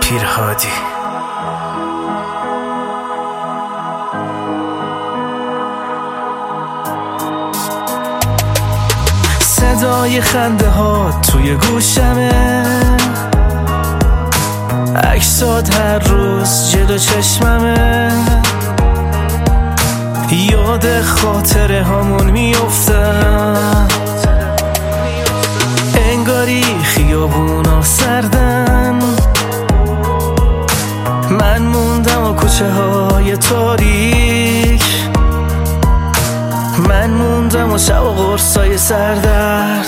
پیرهادی. صدای خنده ها توی گوشمه، عکسات هر روز جلو چشممه، یاد خاطره هامون میافتم، انگاری خیابونا سردن، من موندم و کوچه های تاریک، من موندم و شب و قرصای سردرد.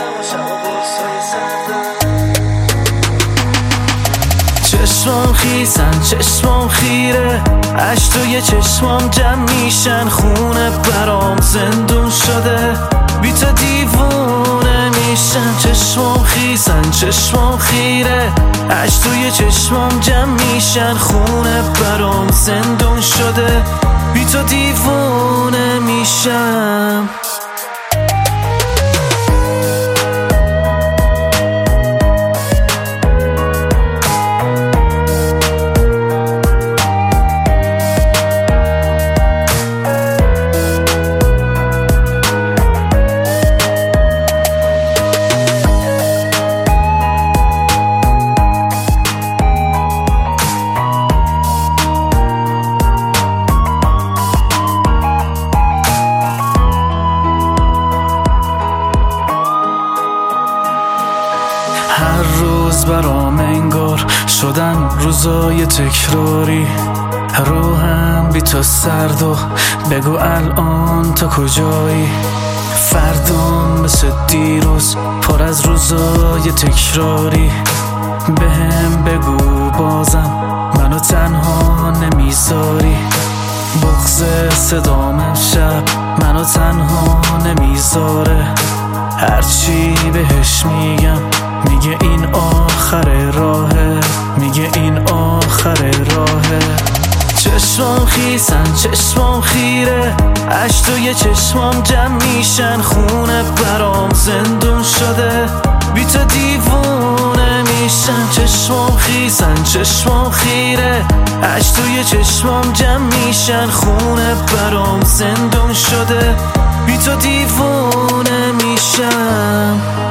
چشمام خیسن چشمام خیره، عشق توی چشمام جمع میشن، خونه برام زندون شده، بی تو دیوونه میشم. چشمام خیسن چشمام خیره، عشق توی چشمام جمع میشن، خونه برام زندون شده، بی تو دیوونه میشم. هر روز برام انگار شدن روزای تکراری، روحم بی تو سرد و بگو الان تو کجایی، فردام مثل دیروز پر از روزای تکراری، بهم بگو بازم منو تنها نمیذاری، بغض صدام امشب منو تنها نمیذاره، هرچی بهش میگم میگه این آخر راهه، میگه این آخر راهه. چشمام خیسن چشمام خیره، عشق توی چشمام جمع میشن، خونه برام زندون شده، بی تو دیوونه میشم. چشمام خیسن چشمام خیره، عشق توی چشمام جمع میشن، خونه برام زندون شده، بی تو دیوونه میشم.